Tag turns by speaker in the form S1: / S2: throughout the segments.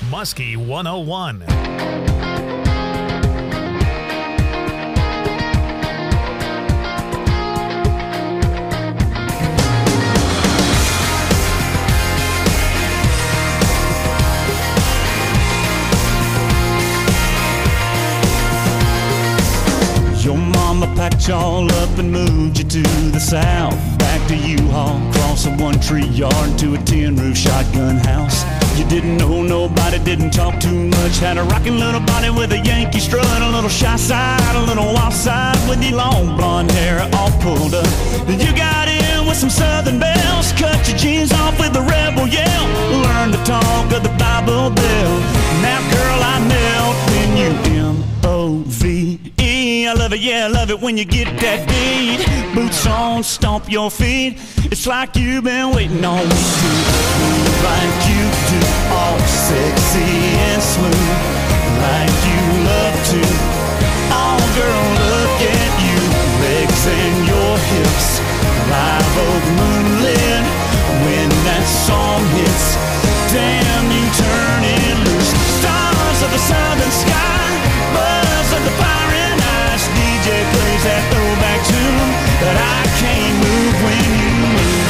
S1: Muskie 101.
S2: Your mama packed y'all up and moved you to the south. Back to U-Haul, cross a one-tree yard to a tin-roof shotgun house. You didn't know nobody, didn't talk too much. Had a rockin' little body with a Yankee strut, a little shy side, a little wild side, with your long blonde hair all pulled up. You got in with some southern bells, cut your jeans off with a rebel yell. Learn to talk of the Bible Belt. Now girl, I melt when you M-O-V-E. I love it, yeah, I love it when you get that beat. Boots on, stomp your feet. It's like you've been waiting on me to move like you do, all sexy and smooth, like you love to. Oh girl, look at you, legs and your hips, live oak moonlit. When that song hits, damn, you turn it loose. Stars of the southern sky, buzz of the fire and ice. DJ plays that throwback tune that I can't move when you move.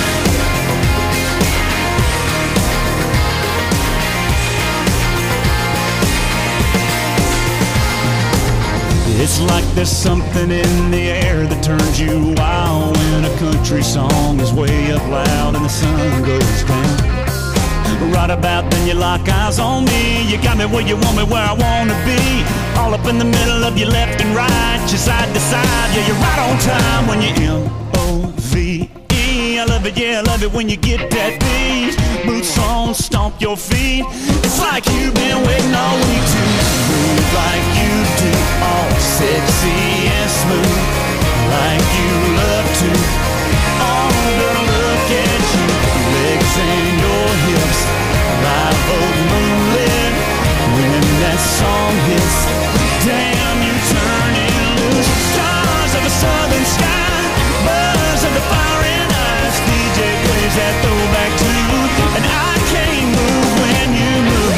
S2: It's like there's something in the air that turns you wild when a country song is way up loud and the sun goes down. Right about then you lock eyes on me. You got me where you want me, where I want to be. All up in the middle of your left and right, your side to side. Yeah, you're right on time when you M-O-V-E. I love it, yeah, I love it when you get that beat. Boots on, stomp your feet. It's like you've been waiting all week to move like you do, all sexy and smooth, like you love to. Oh, girl, look at you, legs and your hips, live oak moonlit. When that song hits, damn, you turn it loose. Stars of a southern sky, buzz of the fire and ice. DJ plays that throwback tune, and I can't move when you move.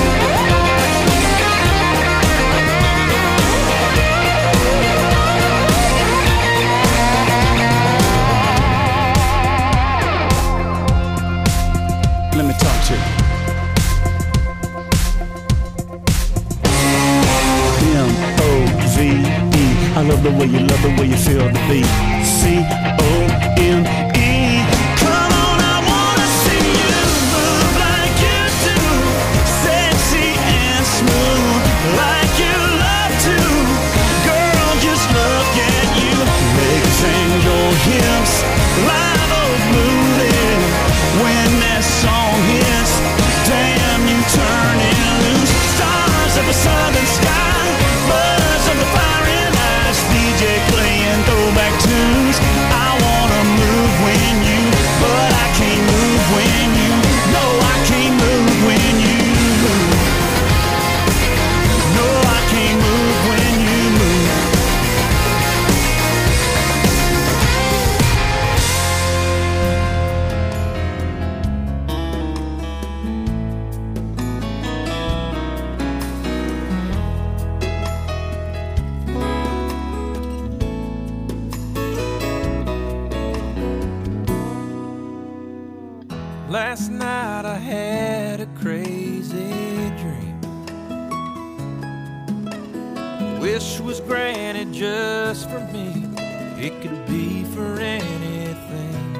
S2: Let me talk to you. M-O-V-E. I love the way you feel the beat. C-O-M-E. Come on, I wanna see you move like you do, sexy and smooth, like you love to. Girl, just look at you, legs and your hips, live oak moonlit. When that song hits, damn, you turn it loose. Stars of a southern sky, buzz of the fire and ice. DJ playing throwback tunes. I wanna move when you, but I can't move when you. No, I can't move when you move. No, I can't move when you move.
S3: Last night I had a crazy dream. Wish was granted just for me. It could be for anything.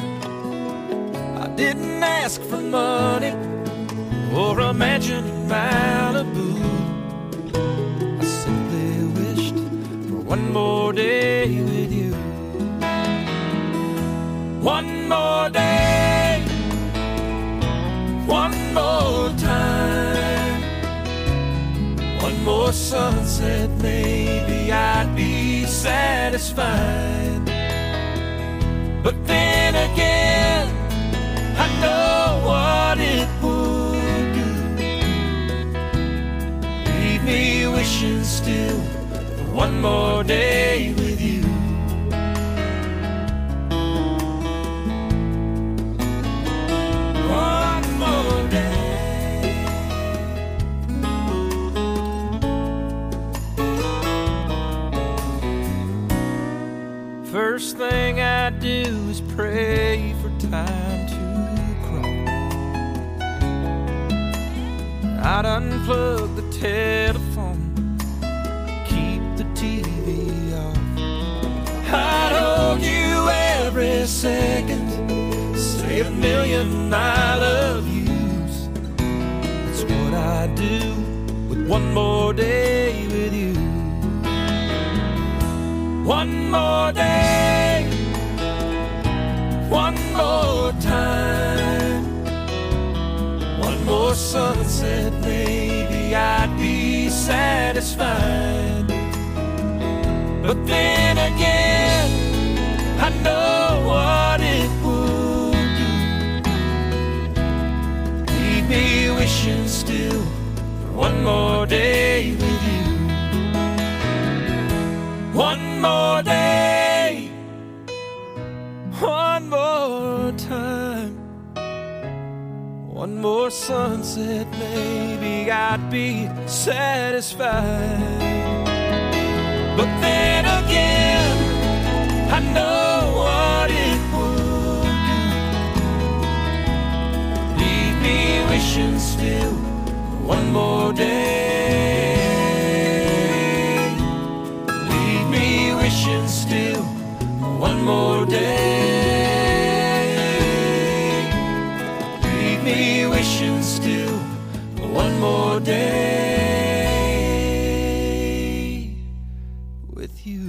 S3: I didn't ask for money or a mansion in Malibu. I simply wished for one more day with you. One more day, one more time, one more sunset, maybe I'd be satisfied. But then again, I know what it would do. Leave me wishing still for one more day with you. One more day. time to crawl. I'd unplug the telephone, keep the TV off. I'd hold you every second, say a million I love yous. That's what I do with one more day with you. One more day, one more time, one more sunset, maybe I'd be satisfied. But then again, I know what it would do. Leave me wishing still for one more day with you. One more day, one more time, one more sunset, maybe I'd be satisfied. But then again, I know what it would do. Leave me wishing still for one more day. Leave me wishing still for one more day. Leave me wishing still for one more day. You.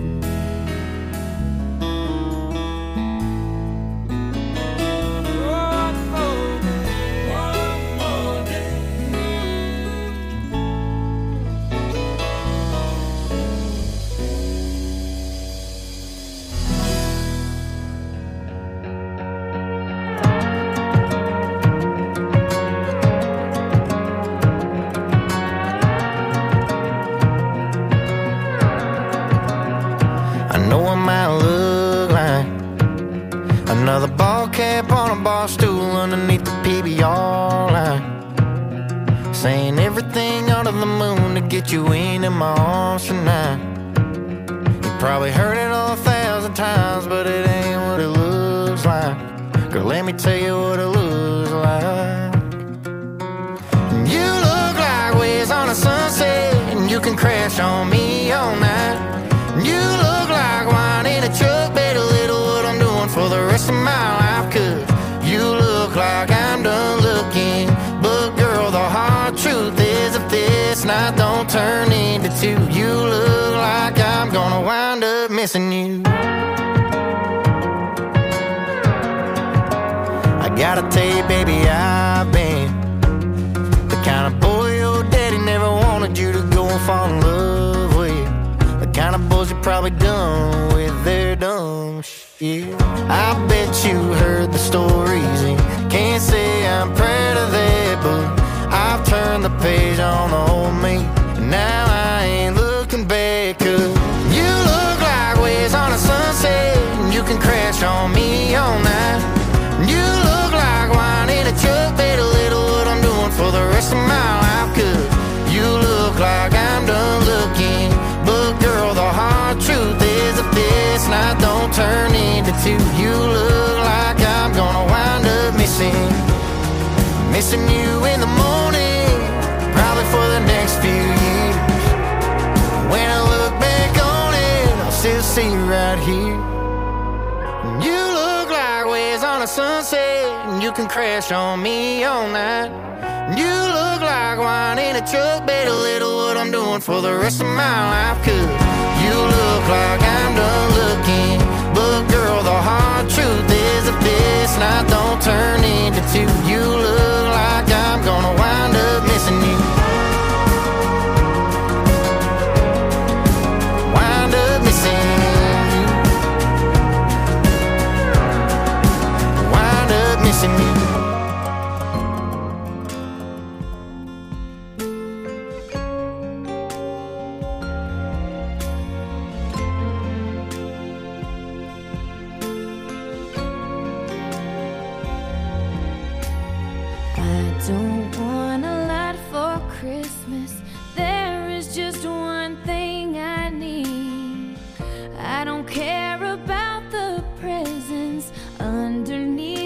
S3: One more day, one more day. Another ball cap on a bar stool underneath the PBR line, saying everything under the moon to get you into my arms tonight. You probably heard it 1,000 times, but it ain't what it looks like. Girl, let me tell you what it looks like. You look like waves on a sunset, and you can crash on me all night. You look like wine in a truck bed, a little what I'm doing for the rest of my life. Cause you look like I'm done looking, but girl, the hard truth is if this night don't turn into two, you look like I'm gonna wind up missing you. I gotta tell you, baby, I've been the kind of boy your daddy never wanted you to go and fall in love with. The kind of boys you probably done with their dumb shit. I bet you heard the stories and can't say I'm proud of that, but I've turned the page on the old me, and now I ain't looking back. Cause you look like waves on a sunset, and you can crash on me all night. You look like wine in a truck bed, a little what I'm doing for the rest of my life. Cause you look like I'm done looking, but girl, the hard truth is if this night don't turn into two, you look like I'm gonna wind up missing you in the morning, probably for the next few years. When I look back on it, I'll still see you right here. You look like waves on a sunset, and you can crash on me all night. You look like wine in a truck bed, a little what I'm doing for the rest of my life. Cause you look like I'm done looking, but girl, the hard truth is if this night don't turn into two, you look like I'm gonna wind up missing you. Wind up missing you. Wind up missing you.
S1: Don't want a lot for Christmas. There is just one thing I need. I don't care about the presents underneath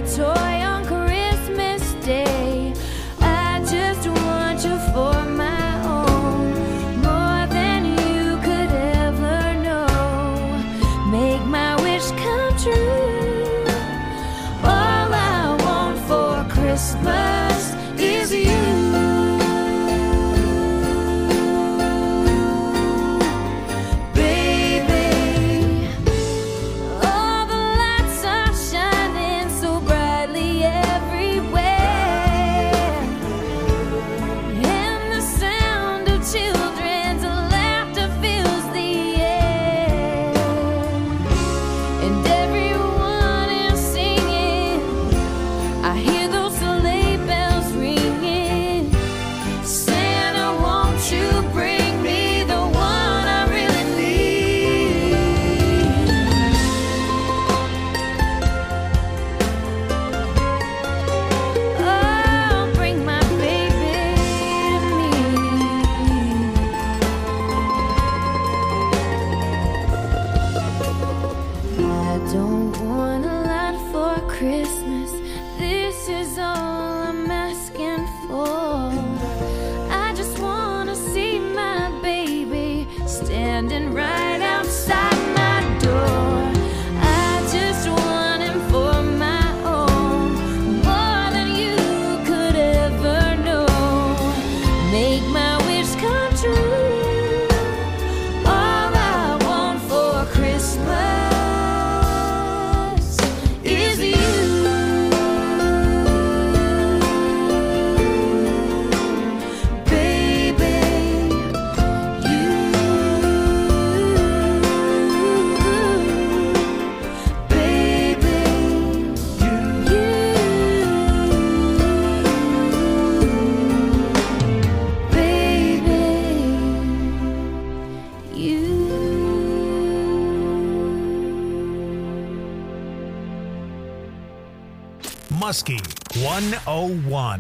S1: toy on Christmas Day. I just want you for my own, more than you could ever know. Make my wish come true. All I want for Christmas is you. Christmas, this is all I'm asking for. I just wanna see my baby standing right outside my door. I just want him for my own, more than you could ever know. Make my wish come true. All I want for Christmas is you.
S4: Muskie 101.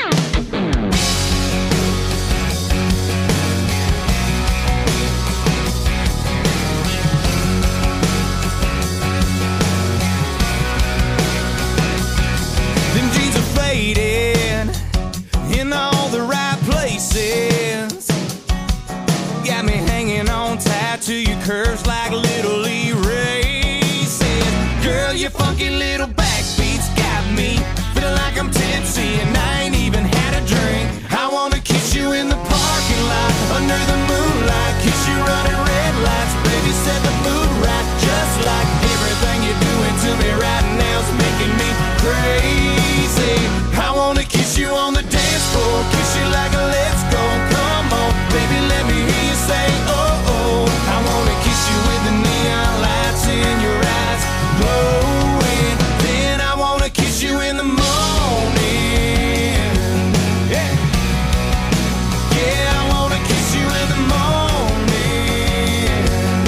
S2: Them jeans are faded in all the right places. Got me hanging on tight to your curves like little erases. Girl, your funky little backbeats got me feeling like I'm tipsy and I ain't even had a drink. I wanna kiss you in the parking lot under the moonlight, kiss you running red lights, baby, set the mood right. Just like everything you're doing to me right now is making me crazy. I wanna kiss you on the dance floor, kiss you like a let's go. Come on, baby, let me hear you say oh oh. I wanna kiss you with the neon lights in your eyes glowing. Then I wanna kiss you in the morning. Yeah, yeah, I wanna kiss you in the morning.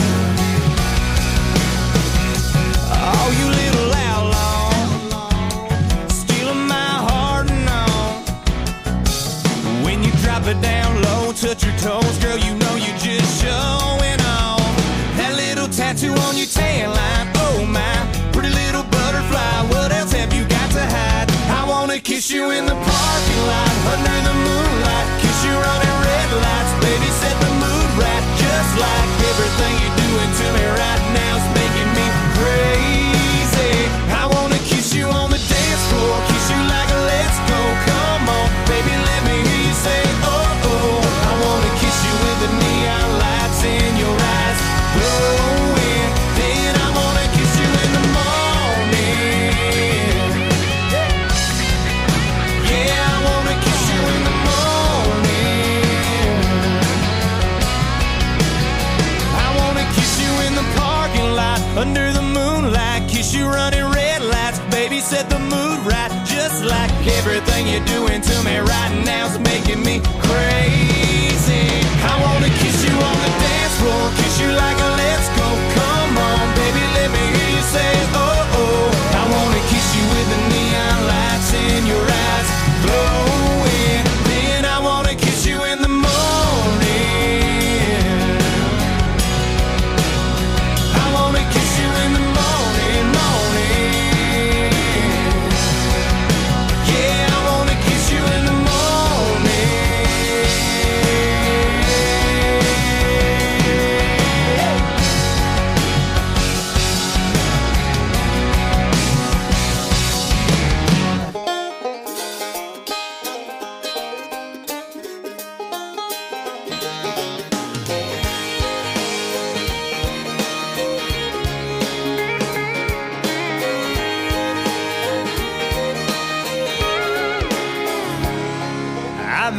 S2: Oh, you little outlaw, stealing my heart and all. When you drop it down low, touch your toes, girl, you know you just showing off. That little tattoo on your tan line, oh my, pretty little butterfly, what else have you got to hide? I wanna kiss you in the parking lot, under the moonlight, kiss you running red lights, baby, set the mood right. Just like everything you're doing to me right now is making me crazy. I wanna kiss you on the dance floor, kiss you like a let's go. Come on, baby, let me hear you say oh oh. I wanna kiss you with the neon lights in your eyes glowing. Then I wanna kiss you in the morning. Yeah, I wanna kiss you in the morning. I wanna kiss you in the parking lot under the moonlight, kiss you running red lights, baby, set the mood right. Just like everything you're doing to me right now is making me crazy. I wanna kiss you on the dance floor, kiss you like a let's go. Come on, baby, let me hear you say oh oh. I wanna kiss you with the neon lights in your eyes glowing. Then I wanna kiss you in the morning. I wanna kiss you in the morning, morning.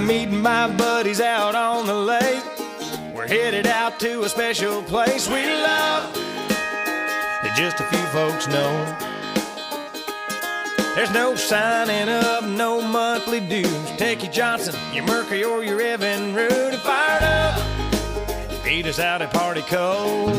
S3: I'm meeting my buddies out on the lake. We're headed out to a special place we love that just a few folks know. There's no signing up, no monthly dues. Take your Johnson, your Mercury, or your Evan Root and fired up. Meet us out at Party Cove.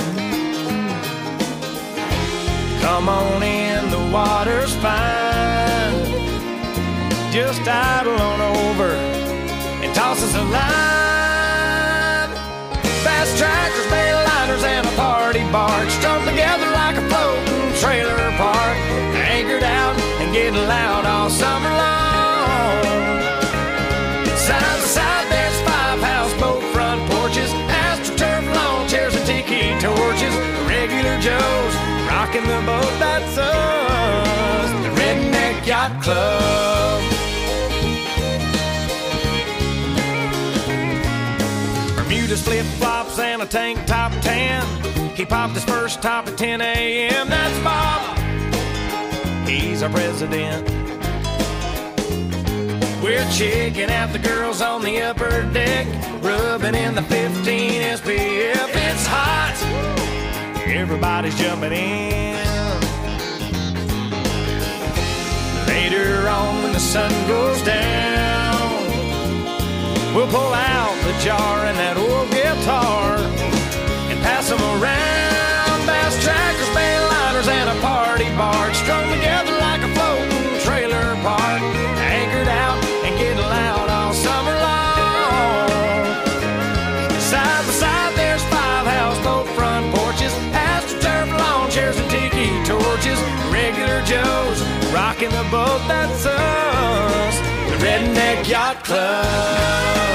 S3: Come on in, the water's fine. Just idle on over and toss us a line. Fast tractors, Bayliners, and a party barge strung together like a floating trailer park. Anchored out and getting loud all summer long. Side by side, there's 5 houseboat front porches, AstroTurf lawn chairs and tiki torches. Regular Joes rocking the boat, that's us, the Redneck Yacht Club. Bermuda's flip-flops and a tank top tan. He popped his first top at 10 a.m. That's Bob, he's our president. We're checking out the girls on the upper deck, rubbing in the 15 SPF. It's hot, everybody's jumping in. Later on when the sun goes down, we'll pull out the jar and that old guitar and pass them around. Bass trackers, Bayliners, and a party barge strung together like a floating trailer park. Anchored out and getting loud all summer long. Side by side, there's 5 houseboat front porches, AstroTurf lawn chairs and tiki torches. Regular Joes rocking the boat, that's us, the Redneck Yacht Club.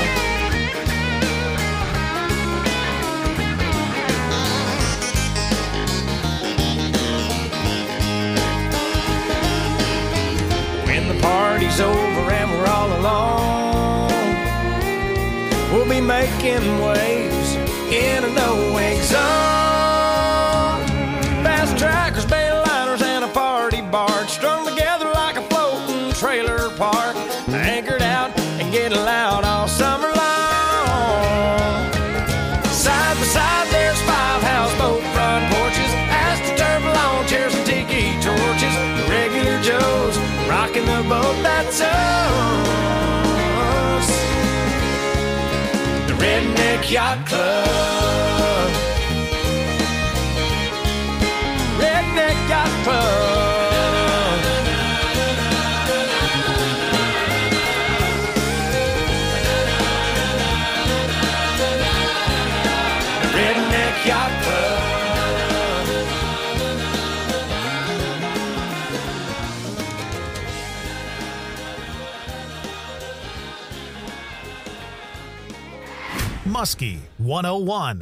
S3: When the party's over and we're all alone, we'll be making waves in a no-wake zone. Fast trackers, Bayliners, and a party barge strung together like a floating trailer park. Anchored out and getting loud all summer long. Side by side, there's 5 houseboat front porches, AstroTurf lawn chairs and tiki torches. Regular Joes rocking the boat, that's us, the Redneck Yacht Club. Redneck Yacht Club. Redneck Yacht Club.
S4: Muskie 101.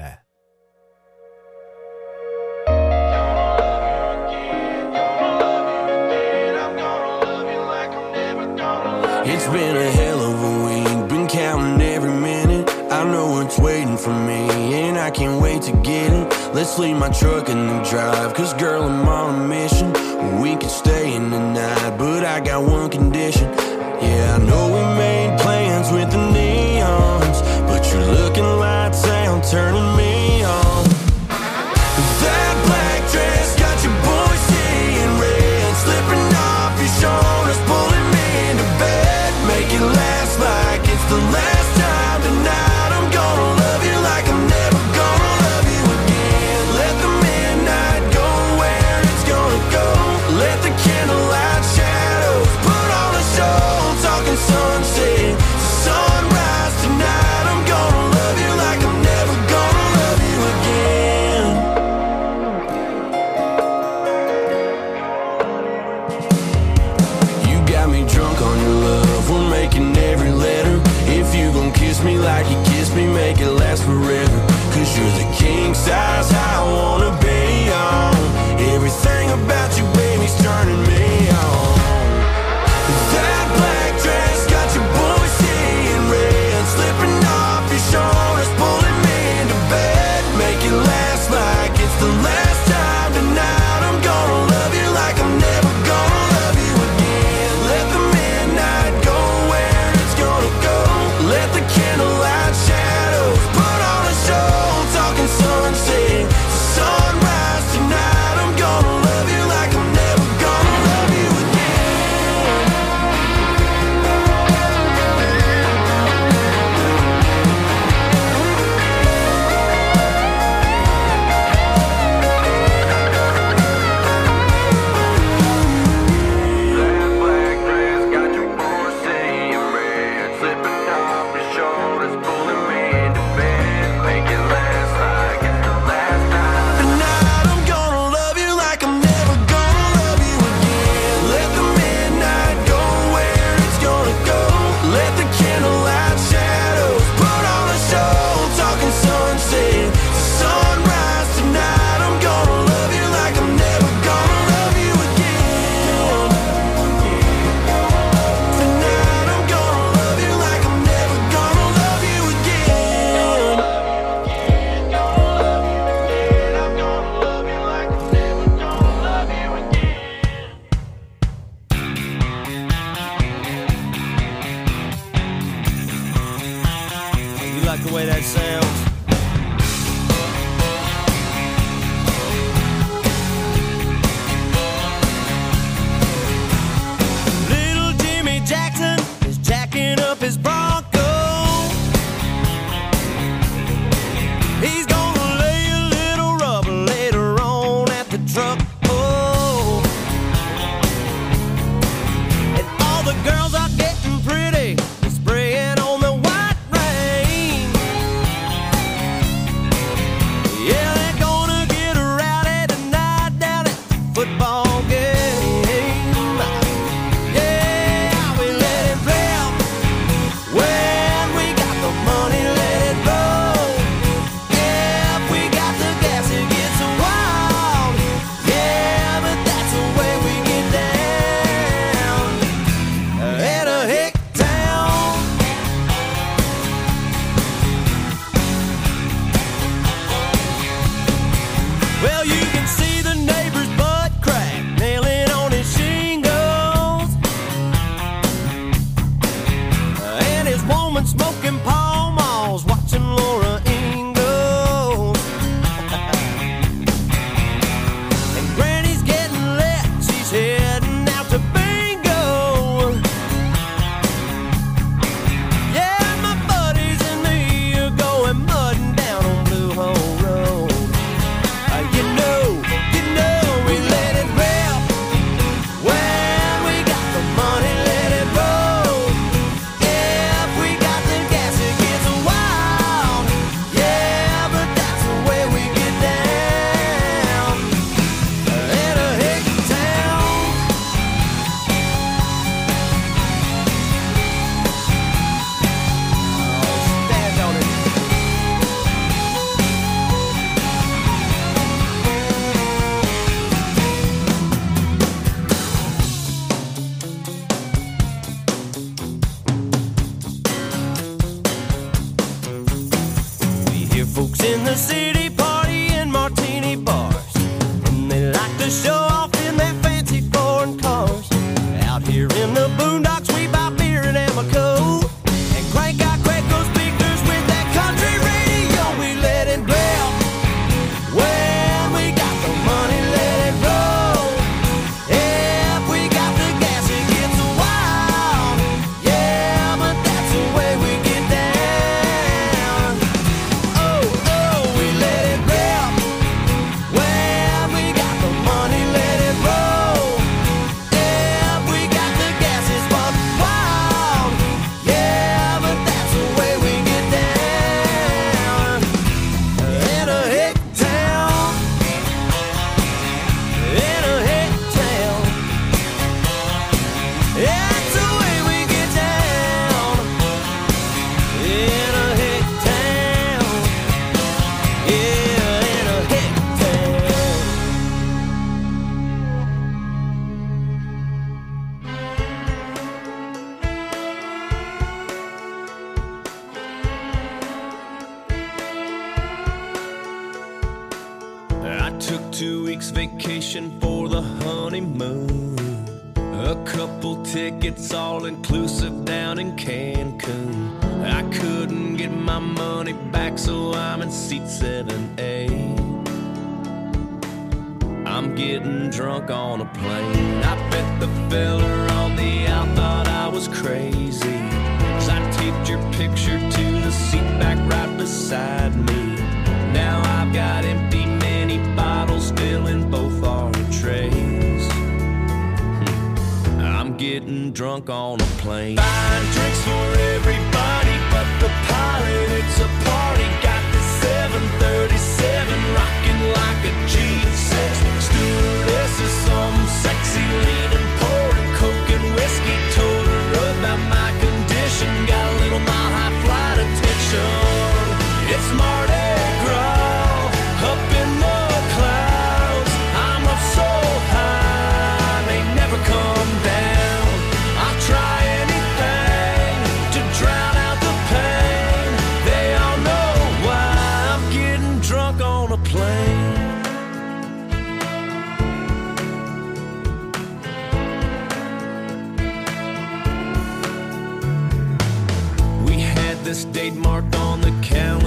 S5: It's been a hell of a week, been counting every minute. I know it's waiting for me, and I can't wait to get it. Let's leave my truck in the drive, cause girl, I'm on a mission. We could stay in the night, but I got one condition. Yeah, I know we made plans with the neons, but you're looking lights out, turning me on. That black dress got your boy seeing red, slipping off your shoulders, pulling me into bed. Make it last like it's the last time tonight. I'm gonna love you like I'm never gonna love you again. Let the midnight go where it's gonna go. Let the candlelight shadows put on a show. Talking sunset to sunrise tonight. I'm gonna love you like I'm never gonna love you again. You got me drunk on your love, we're making every letter. If you gon' kiss me like you kissed me, make it last forever. Cause you're the king size I wanna be on. Everything about you, baby's turning me on. That black dress got your boy seeing red, slipping off your shoulders, pulling me into bed. Make it last like it's the last time tonight. I'm gonna love you like I'm never gonna love you again. Let the midnight go where it's gonna go. way that sounds. Little Jimmy Jackson is jacking up his Bronco. He's gonna lay a little rubber later on at the truck. Oh, and all the girls are getting pretty, spraying on the white rain. Yeah, they're gonna get rowdy tonight down at the football game. Yeah, we let it rip. When we got the money, let it roll. Yeah, if we got the gas, it gets wild. Yeah, but that's the way we get down. In a hick town. Well, you can see the neighbor's butt crack, nailing on his shingles. And his woman smoking Pall Malls, watching Laura Ingalls. And Granny's getting lit, she's heading out to bingo. Yeah, my buddies and me are going mudding down on Blue Hole Road. You know, we let it rip. When we got the money, let it roll. If we got the gas, it gets wild. Yeah, but that's the way we get down. In a hick town. Oh, stand on it. We hear folks in the city party in martini bars, and they like to show off in their fancy foreign cars. Out here in the boondocks, we buy beer and Amoco and crank our Quaco speakers with that country radio. We let it rip. When we got the money, let it roll. If we got the gas, it gets wild. Yeah, but that's the way we get down. Oh, we let it rip. When we got the money, let it roll. If we got the gas, it's wild. Yeah, but that's the way we get down. In a hick town. In a hick town. That's the way we get down. In a hick town. Yeah, in a hick town. I took 2 weeks vacation for the honeymoon. A couple tickets all inclusive down in Cancun. I couldn't get my money back, so I'm in seat 7A. I'm getting drunk on a plane. I bet the fella on the out thought I was crazy, 'cause I taped your picture to the seat back right beside me. Now I've got empty mini bottles filling both our trays. I'm getting drunk on a plane. Buying drinks for everybody but the pilot. It's a party. Got the 737 rocking like a G6. Stewardess is some sexy leaning, pouring coke and whiskey. Told her about my condition. Got a little mile high flight attention. It's Mardi Gras up in the clouds. I'm up so high, they never come down. I'll try anything to drown out the pain. They all know why I'm getting drunk on a plane. We had this date marked on the calendar.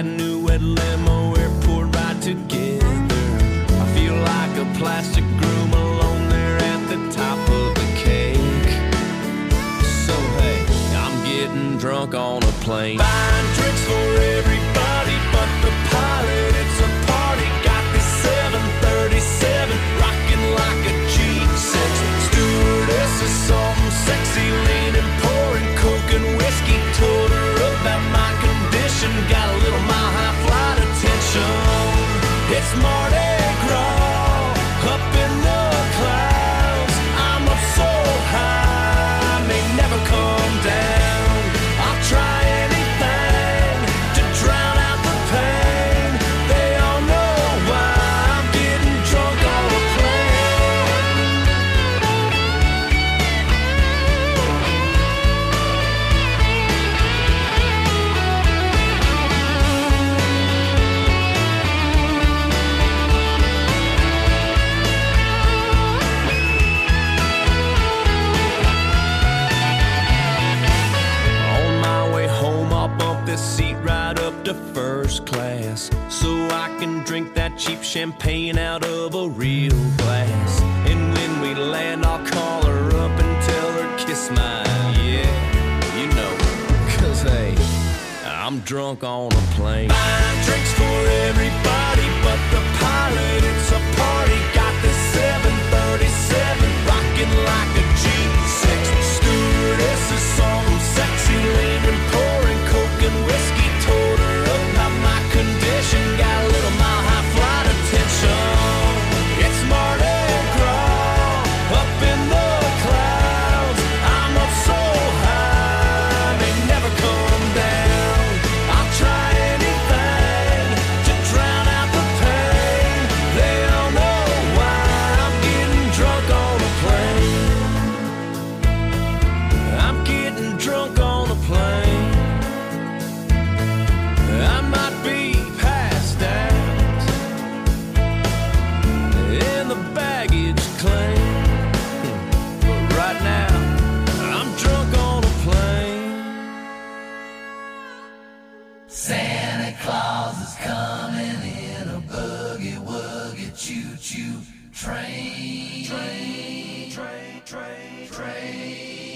S3: that new red limo airport ride together. I feel like a plastic groom alone there at the top of the cake. So hey, I'm getting drunk on a plane, buying drinks for everybody but the pilot. It's a party, got this 737 rocking like a G6. Stewardess is something sexy, leaning, pouring coke and whiskey. Told her about my condition, got a little mile high flight attention. It's Mardi Gras up in the clouds. I'm up so high, I may never come down. I'll try anything to drown out the pain. They all know why I'm getting drunk on a this seat right up to first class, so I can drink that cheap champagne out of a real glass. And when we land, I'll call her up and tell her kiss mine. Yeah, you know, 'cause hey, I'm drunk on a plane. Buying drinks for everybody but the pilot. It's a party, got this 737 rocking like a G6. Stewardess is something sexy, leaning, pouring coke and whiskey. Told her about my condition, got a little mile high flight attention. It's Mardi Gras up in the clouds. I'm up so high, I may never come down. I'll try anything to drown out the pain. They all know why I'm getting drunk on a plane. I'm getting drunk on a plane. I might be passed out in the baggage claim, but right now I'm drunk on a plane. Santa Claus is coming in a boogie woogie choo choo train. Train, train, train, train.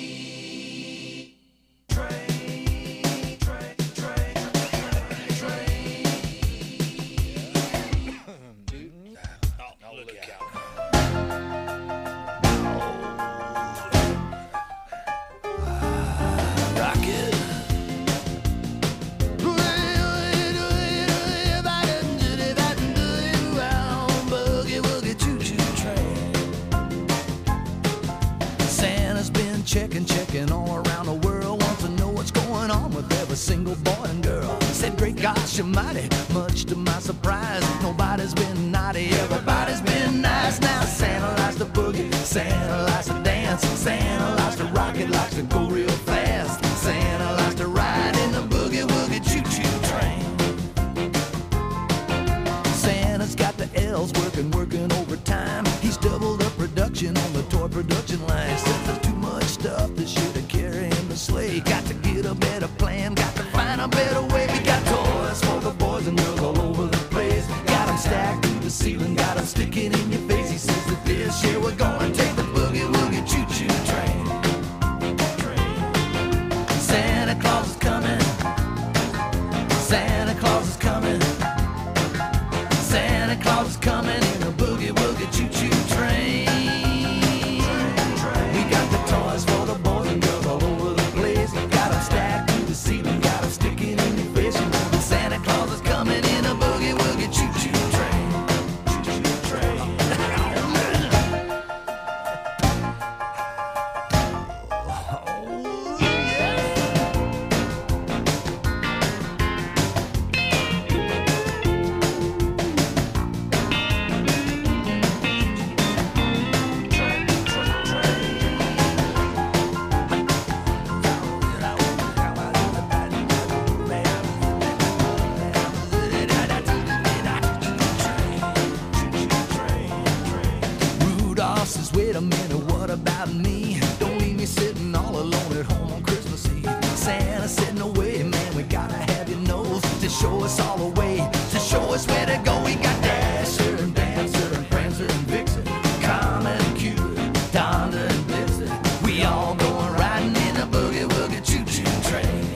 S3: Checking all around the world, wants to know what's going on with every single boy and girl. Said, great gosh almighty, much to my surprise, nobody's been naughty, everybody's been nice. Now Santa likes to boogie, Santa likes to dance, Santa likes to rock it, likes to go real fast. Santa likes to ride in the boogie woogie choo-choo train. Santa's got the elves working overtime. He's doubled up production on the toy production line. Said there's too much stuff this year to carry in the sleigh. Got to get a better plan, got to find a better way. We got toys for the boys and girls all over the place. Got them stacked to the ceiling, got them sticking in your face. He says that this year we're gonna take the boogie woogie choo-choo train. Santa Claus is coming, Santa Claus is coming, Santa Claus is coming in a boogie woogie choo-choo train. We got the toys for the boys and girls all over the place. Got them stacked to the ceiling, got them sticking in your face. You know that Santa Claus is coming in a boogie woogie choo-choo train. Choo-choo train. Wait a minute, what about me? Don't leave me sitting all alone at home on Christmas Eve. Santa said, no way, man, we gotta have your nose to show
S6: show us all the way, to show us where to go. We got Dasher and Dancer and Prancer and Vixen, Comet and Cupid, Donner and Blitzen. We all going riding in a boogie-woogie choo-choo train.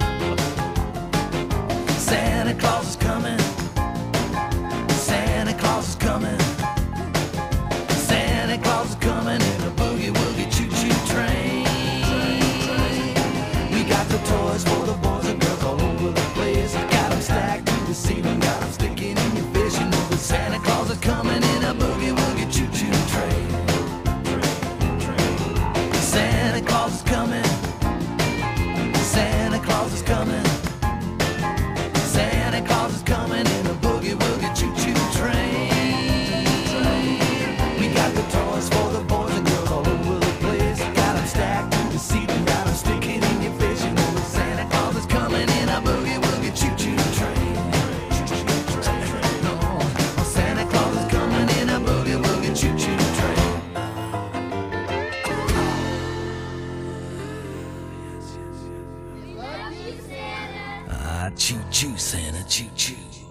S6: Santa Claus is coming. Santa Claus is coming. Santa Claus is coming in a boogie-woogie choo-choo train. We got the toys for the boys and girls all over the place. Got them stacked to the ceiling, got them sticking in your face. You know that Santa Claus is coming in a boogie-woogie choo-choo train. Santa Claus is coming. Santa Claus is coming. Santa Claus is coming in a boogie-woogie choo-choo train. We got the toys for the boys and girls all over the place. Got them stacked to the ceiling, got them sticking in your face. You know that Santa Claus is coming in a boogie-woogie choo-choo train. No, Santa Claus is coming in a boogie-woogie choo-choo train. Choo-choo, Santa, choo-choo.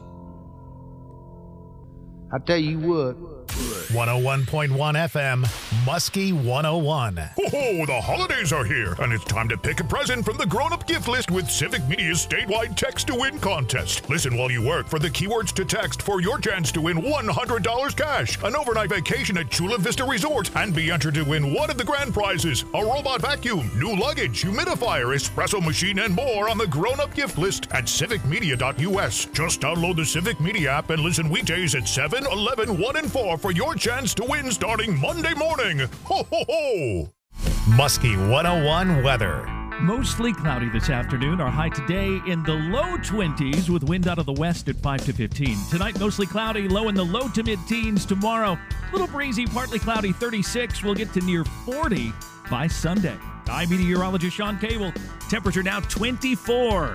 S7: I tell you what.
S4: 101.1 FM, Muskie 101.
S8: Oh, the holidays are here, and it's time to pick a present from the grown-up gift list with Civic Media's statewide text-to-win contest. Listen while you work for the keywords to text for your chance to win $100 cash, an overnight vacation at Chula Vista Resort, and be entered to win one of the grand prizes, a robot vacuum, new luggage, humidifier, espresso machine, and more on the grown-up gift list at civicmedia.us. Just download the Civic Media app and listen weekdays at 7, 11, 1, and 4 for your chance to win starting Monday morning. Ho, ho, ho!
S4: Muskie 101 weather.
S9: Mostly cloudy this afternoon. Our high today in the low 20s with wind out of the west at 5 to 15. Tonight, mostly cloudy, low in the low to mid-teens. Tomorrow, little breezy, partly cloudy, 36. We'll get to near 40 by Sunday. I'm meteorologist Sean Cable. Temperature now 24.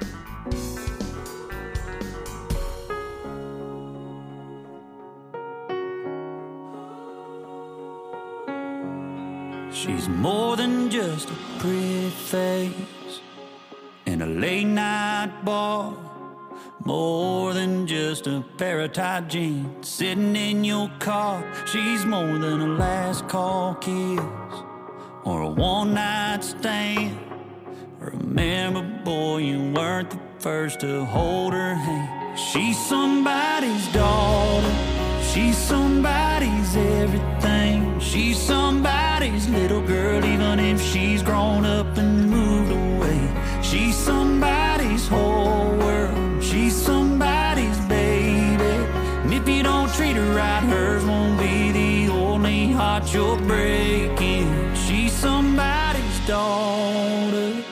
S2: She's more than just a pretty face in a late night bar, more than just a pair of tight jeans sitting in your car. She's more than a last call kiss or a one night stand. Remember, boy, you weren't the first to hold her hand. She's somebody's daughter, she's somebody's everything. She's somebody's little girl, even if she's grown up and moved away. She's somebody's whole world, she's somebody's baby. And if you don't treat her right, hers won't be the only heart you're breaking. She's somebody's daughter.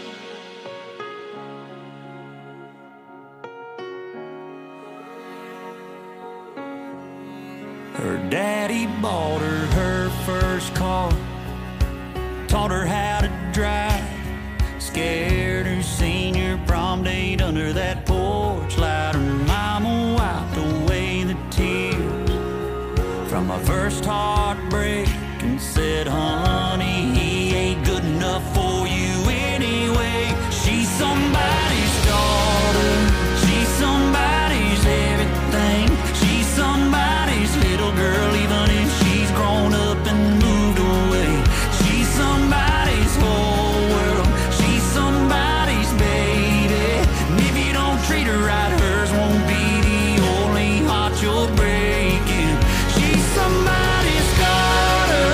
S2: Her daddy bought her first car, taught her how to drive, scared her senior prom date under that porch light. Her mama wiped away the tears from her first heartbreak and said, honey, he ain't good enough for you anyway. She's somebody's daughter, she's somebody's everything. She's somebody's little girl, even if she's grown up and moved away. She's somebody's whole world, she's somebody's baby. And if you don't treat her right, hers won't be the only heart you're breaking. She's somebody's daughter,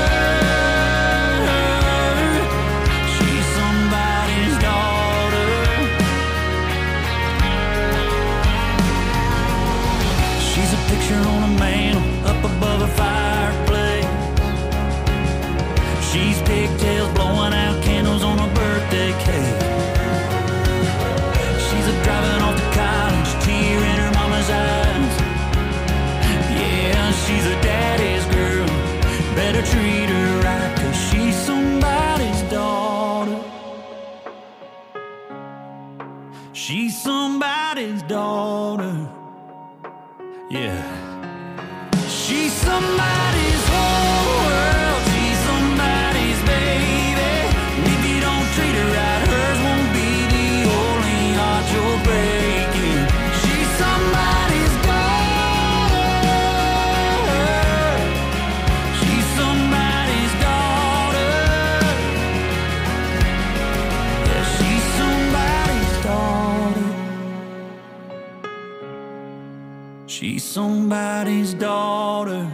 S2: she's somebody's daughter. She's a picture on a mantle up above a fireplace. She's pigtails blowing out candles on a birthday cake. She's a driving off to college, tear in her mama's eyes. Yeah, she's a daddy's girl, better treat her right, 'cause she's somebody's daughter. She's somebody's daughter. Yeah. She's somebody's whole world, she's somebody's baby. And if you don't treat her right, hers won't be the only heart you're breaking. She's somebody's be somebody's daughter.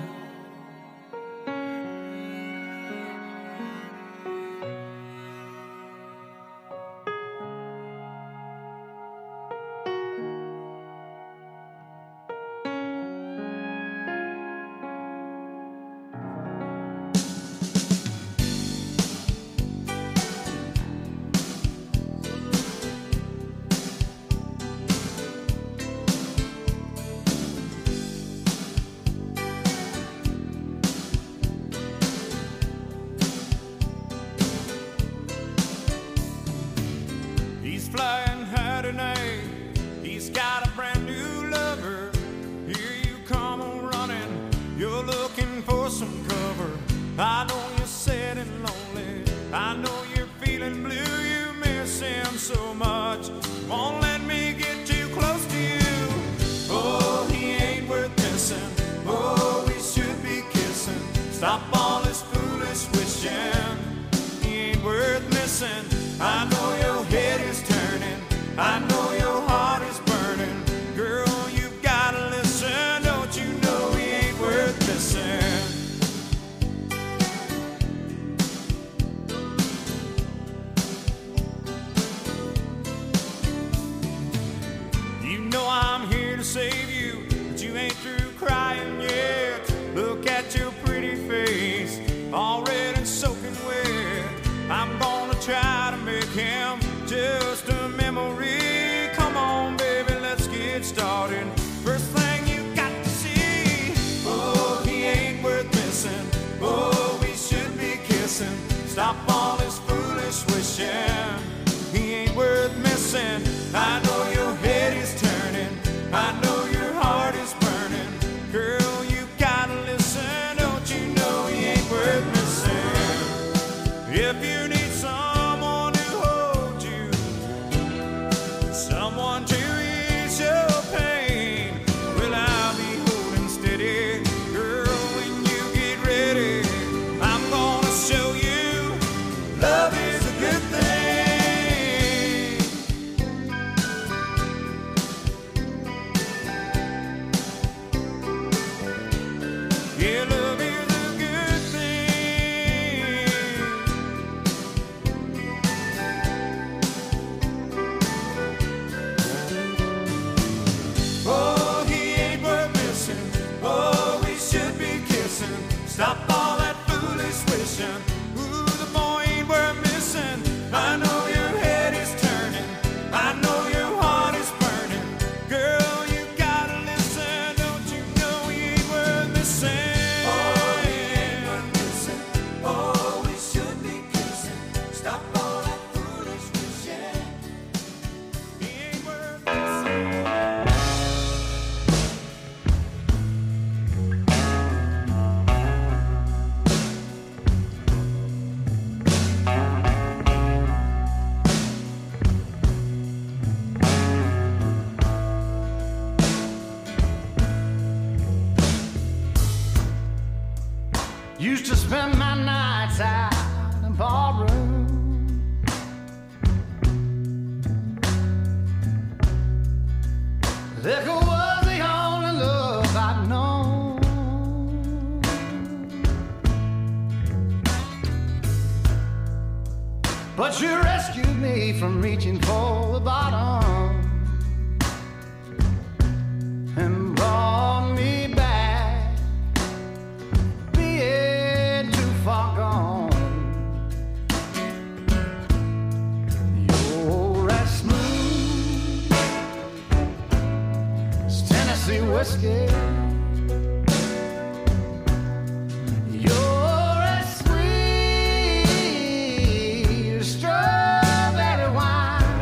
S3: He's flying high tonight. He's got a brand new lover. Here you come on running. You're looking for some cover. I know you're sad and lonely. I know you're feeling blue. You miss him so much. Won't let me get too close to you. Oh, he ain't worth missing. Oh, we should be kissing. Stop all this foolish wishing. He ain't worth missing. I know your head is turning. I know your heart is burning. Girl, you've gotta listen. Don't you know he ain't worth missing? You know I'm here to save you, but you ain't through crying yet. Look at your pretty face, all red and soaking wet. I'm gonna try to make him just a memory. Come on, baby, let's get started. First thing you got to see. Oh, he ain't worth missing. Oh, we should be kissing. Stop all this foolish wishing. He ain't worth missing. I know your head is turning. I know your heart is burning. Girl, you gotta listen. Don't you know he ain't worth missing? If you need someone to hold you, someone to ease your pain, well, I'll be holding steady. Girl, when you get ready, I'm gonna show you love is a good thing. Yeah, love is a good thing. Oh, he ain't worth missing. Oh, we should be kissing. Stop all that foolish wishing. Ooh, the boy ain't worth missing. I know your head is turning. I know your heart is burning. Girl, you gotta listen. Don't you know he ain't worth missing? Oh, he ain't worth missing. Oh, we should be kissing. Stop all that foolish wishing. He ain't worth missing.
S6: Used to spend my nights out in ballroom. Liquor was the only love I'd known. But you rescued me from reaching for the bottom and brought me back, being too far gone. You're as smooth as Tennessee whiskey. You're as sweet as strawberry wine.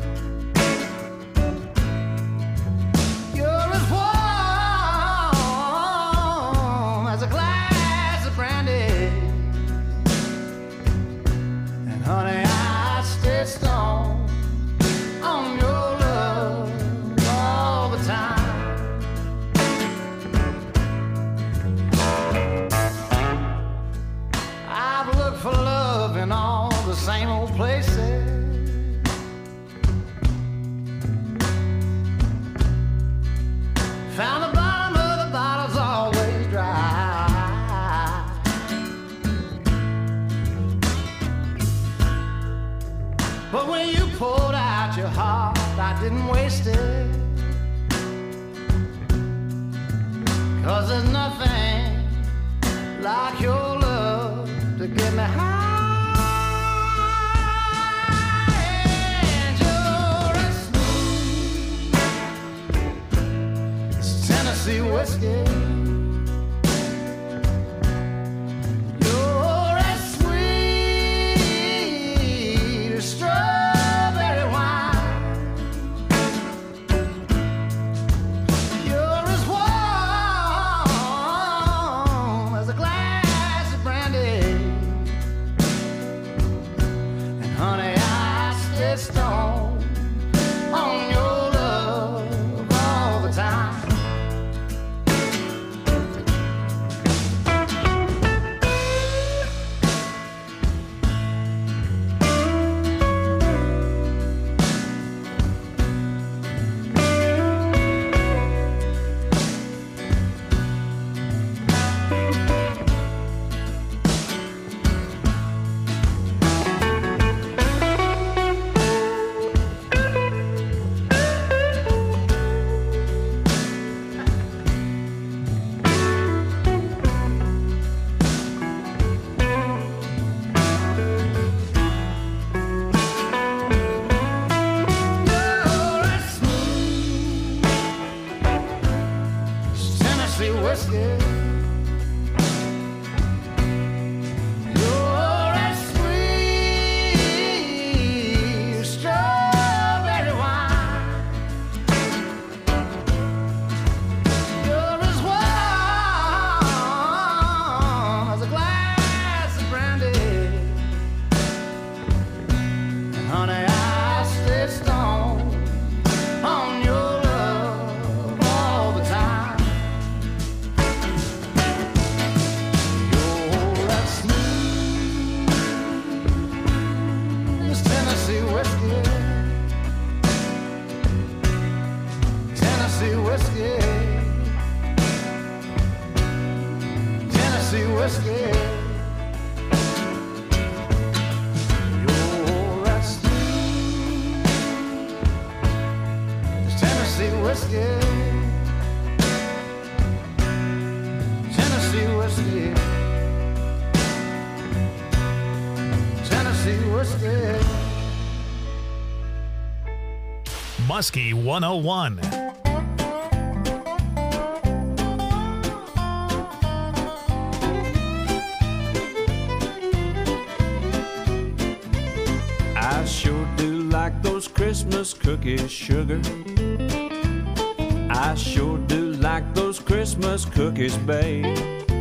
S6: You're as warm as a glass of brandy. And honey, I stay strong on your love all the time. I've looked for love in all the same old places. Found the bottom got your heart, I didn't waste it. 'Cause there's nothing like your love to get me high. And you're as smooth as Tennessee whiskey. You're as sweet as strawberry wine. You're as warm as a glass of brandy. And honey, I stay stoned on your love all the time. You're as smooth as Tennessee whiskey. You're as sweet as strawberry wine. You're as warm as a glass of brandy. And honey, I stay stoned on your love all the time. You're as smooth as Tennessee whiskey. Tennessee whiskey. Tennessee whiskey. You're as smooth as Tennessee whiskey. Tennessee whiskey. Tennessee whiskey.
S4: Muskie 101.
S10: I sure do like those Christmas cookies, sugar. I sure do like those Christmas cookies, babe.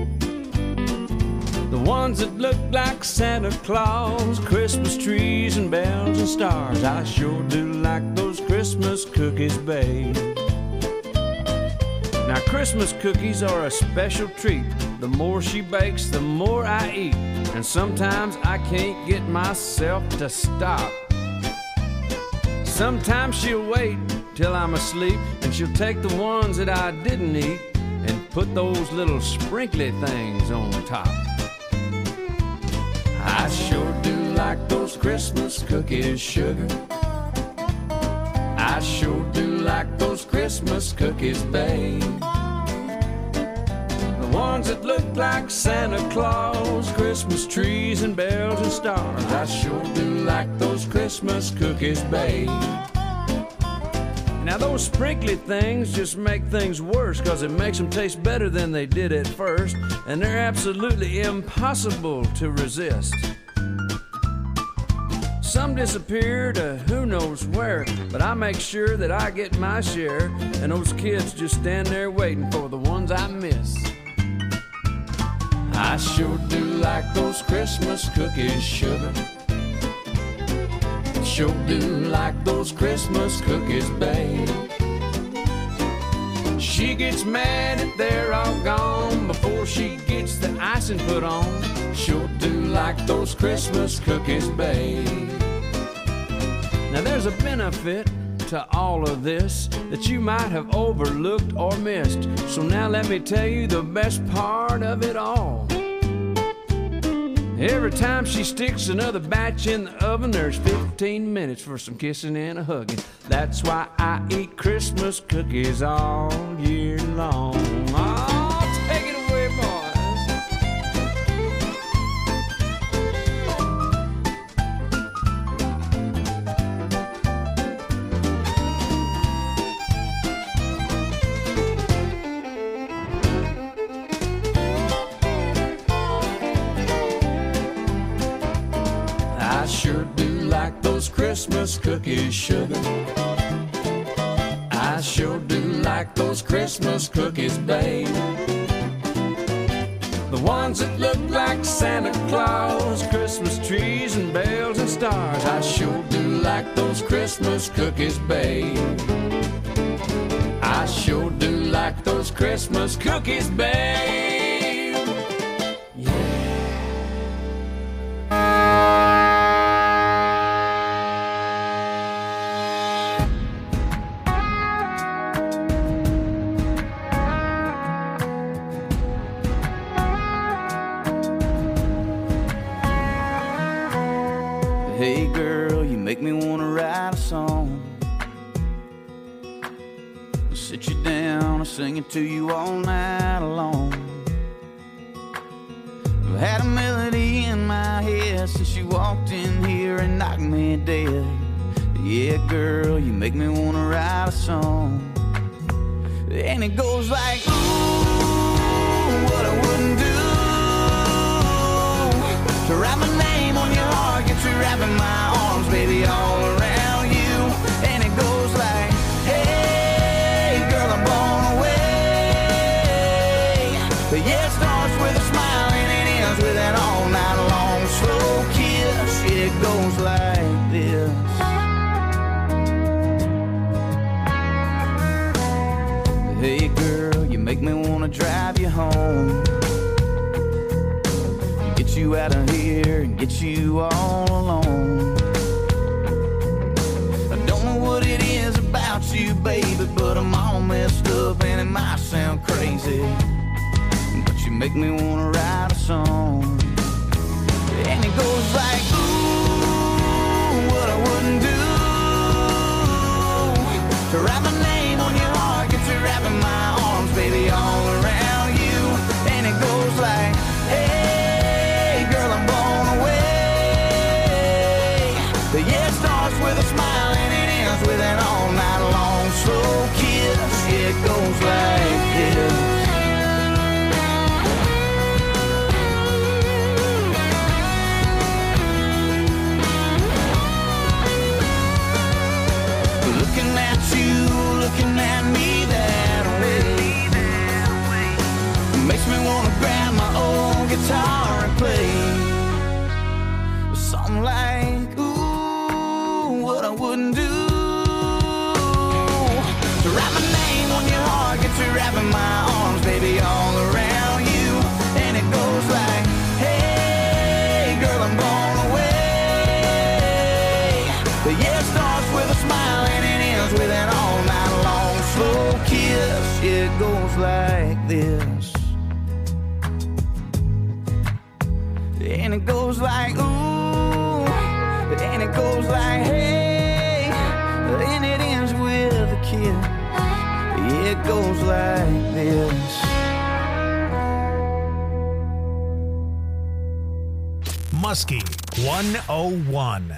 S10: The ones that look like Santa Claus, Christmas trees and bells and stars. I sure do like those Christmas cookies, babe. Now Christmas cookies are a special treat. The more she bakes, the more I eat. And sometimes I can't get myself to stop. Sometimes she'll wait till I'm asleep, and she'll take the ones that I didn't eat and put those little sprinkly things on top. I sure do like those Christmas cookies, sugar. I sure do like those Christmas cookies, babe. The ones that look like Santa Claus, Christmas trees and bells and stars. I sure do like those Christmas cookies, babe. Now those sprinkly things just make things worse, 'cause it makes them taste better than they did at first, and they're absolutely impossible to resist. Some disappear to who knows where, but I make sure that I get my share, and those kids just stand there waiting for the ones I miss. I sure do like those Christmas cookies, sugar. Sure do like those Christmas cookies, babe. She gets mad if they're all gone before she gets the icing put on. Sure do like those Christmas cookies, babe. Now there's a benefit to all of this that you might have overlooked or missed. So now let me tell you the best part of it all. Every time she sticks another batch in the oven, there's 15 minutes for some kissing and a hugging. That's why I eat Christmas cookies all year long. Oh, take it away, boys. I sure do like those Christmas cookies, sugar. I sure do like those Christmas cookies, babe. The ones that look like Santa Claus, Christmas trees and bells and stars. I sure do like those Christmas cookies, babe. I sure do like those Christmas cookies, babe.
S6: Hey girl, you make me wanna write a song. I'll sit you down and sing it to you all night long. I've had a melody in my head since you walked in here and knocked me dead. Yeah, girl, you make me wanna write a song. And it goes like, ooh, what I wouldn't do to write my name on your heart, get you wrapping my arms, baby, all around you. And it goes like, hey, girl, I'm blown away. But yeah, it starts with a smile and it ends with an all night long slow kiss. It goes like this. Hey, girl, you make me wanna drive you home. Get you out of here and get you all alone. I don't know what it is about you, baby, but I'm all messed up and it might sound crazy, but you make me wanna write a song. And it goes like, ooh, what I wouldn't do to write my name on your heart, get you wrapping my arms, baby, all around you. And it goes like, hey, girl, I'm blown away. But yeah, it starts with a smile and it ends with an all night long slow kiss. Yeah, it goes like this. Looking at you, looking at me that way, makes me wanna grab my old guitar and play something like, ooh, what I wouldn't do to write my name on your heart, get you wrapping my arms, baby, all around you. And it goes like, hey, girl, I'm blown away. But yeah, it starts with a smile and it ends with an all night long slow kiss. It goes like this. And it goes like, ooh, and it goes like, hey, and it ends with a kiss. It goes like this.
S4: Muskie 101.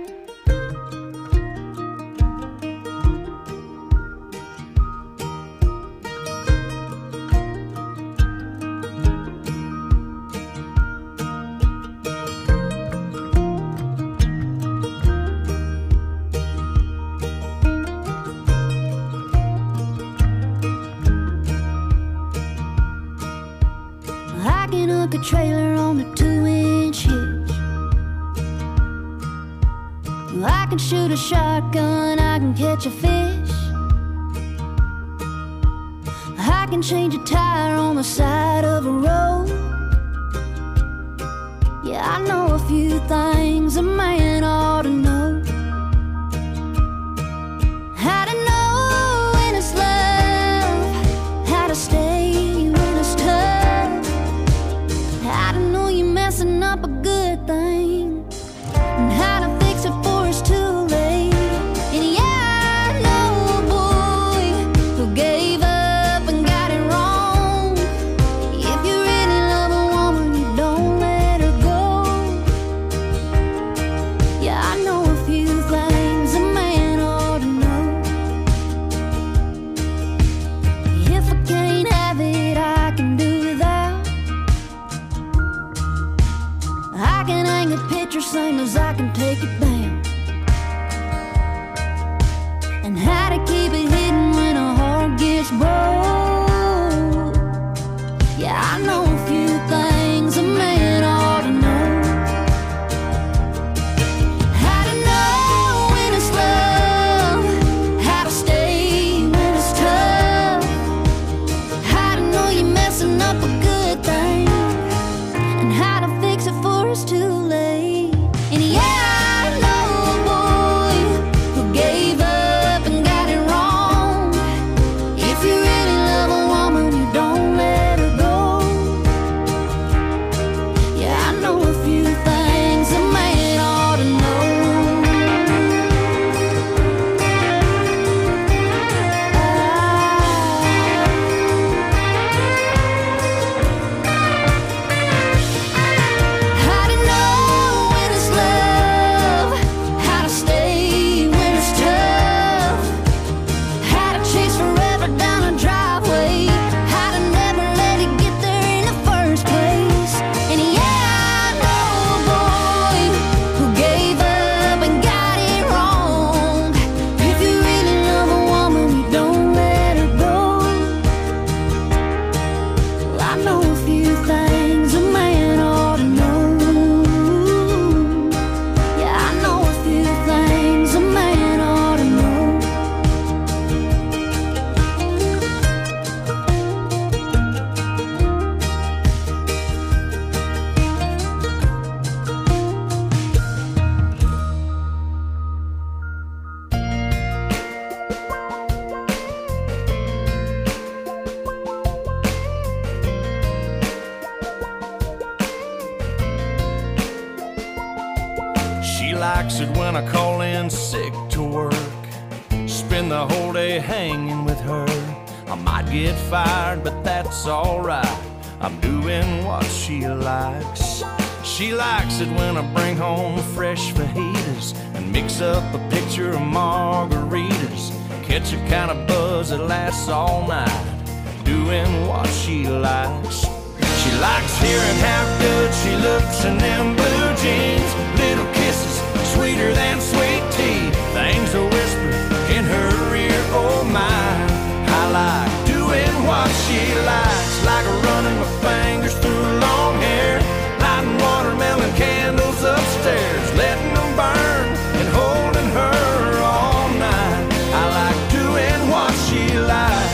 S1: I can hook a trailer on a 2-inch hitch. I can shoot a shotgun, I can catch a fish. I can change a tire on the side of a road. Yeah, I know a few things a man ought to know. How to know when it's love, how to stay when it's tough, how to know you mess messing up a good thing, and how to fix it before it's too late. And yeah, I know a boy who gave up and got it wrong. If you really love a woman, you don't let her go. Yeah, I know a few things a man ought to know. If I can't have it, I can do without. I can hang a picture same as I can take it down. And how to keep it hidden when a heart gets broke. Yeah, I know a few things a man ought to know. How to know when it's love, how to stay when it's tough, how to know you're messing up a good thing, and how to fix it before it's too late. And yeah, I know a boy who gave up and got it wrong. If you really love a woman, you don't let her go. Yeah, I know a few things a man ought to know. How to know when it's love, how to stay when it's tough, how to chase forever down a driveway, how to never let it get there in the first place. And yeah, I know a boy who gave up and got it wrong. If you really love a woman, you don't let her go. Well, I know a few things a man ought to know. Yeah, I know a few things a man ought to know.
S3: She likes it when I call in sick to work, spend the whole day hanging with her. I might get fired, but that's alright. I'm doing what she likes. She likes it when I bring home fresh fajitas and mix up a picture of margaritas. Catch a kind of buzz that lasts all night, doing what she likes. She likes hearing how good she looks in them blue jeans. Little kisses, sweeter than sweet tea. Things are whispered in her ear, oh my. I like doing what she likes, like running my fingers through long hair, lighting watermelon candles upstairs, letting them burn and holding her all night. I like doing what she likes.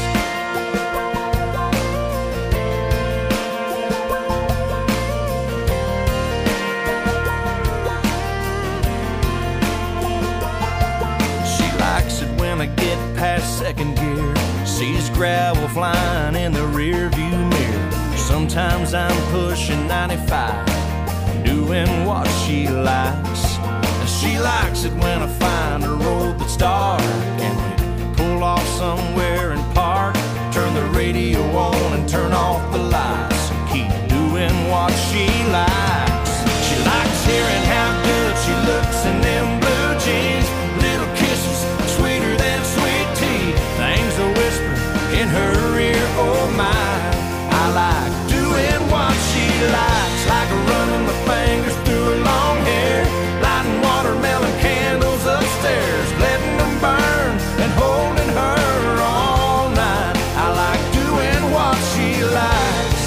S3: She likes it when I get past second gear, sees gravel flying in the rear view mirror. Sometimes I'm pushing 95, doing what she likes. And she likes it when I find a road that's dark and we pull off somewhere and park, turn the radio on and turn off the lights, and keep doing what she likes. She likes hearing how good she looks in them blue jeans. Little kisses, sweeter than sweet tea. Things are whispered in her ear, oh my. I like doing what she likes, like running my fingers through her long hair, lighting watermelon candles upstairs, letting them burn and holding her all night. I like doing what she likes.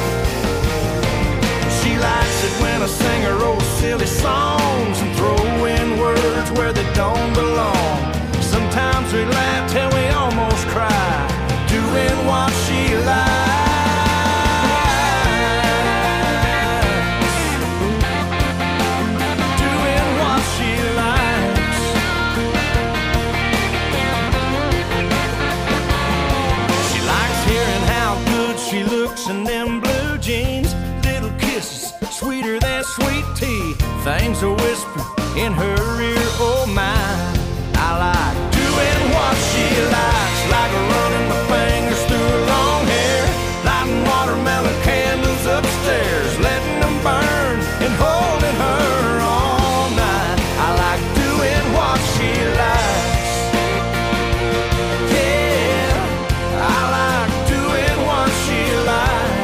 S3: She likes it when I sing her old silly songs and throw in words where they don't belong. Sometimes we laugh till we almost cry, doing what she likes. Doing what she likes. She likes hearing how good she looks in them blue jeans. Little kisses, sweeter than sweet tea. Things are whispering in her ear, oh my. I like doing what she likes, like running my fingers through her long hair, lighting watermelon candles upstairs, letting them burn and holding her all night. I like doing what she likes. Yeah, I like doing what she likes.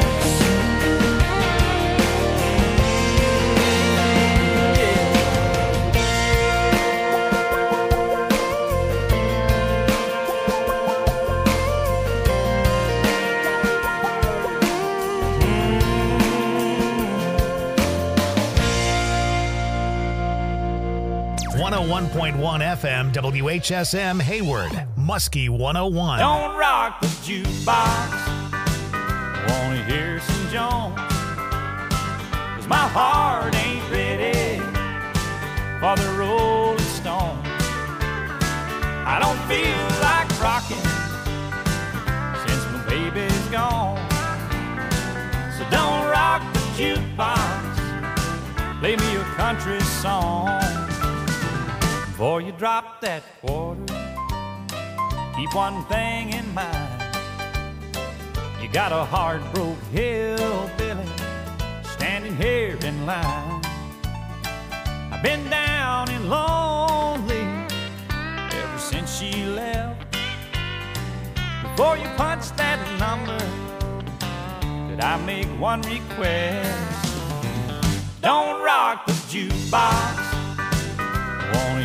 S4: 101.1 FM, WHSM Hayward, Muskie 101.
S3: Don't rock the jukebox, I wanna hear some Jones, 'cause my heart ain't ready for the Rolling Stones. I don't feel like rocking since my baby's gone. So don't rock the jukebox, play me a country song. Before you drop that quarter, keep one thing in mind. You got a heart-broke hillbilly standing here in line. I've been down and lonely ever since she left. Before you punch that number, could I make one request? Don't rock the jukebox,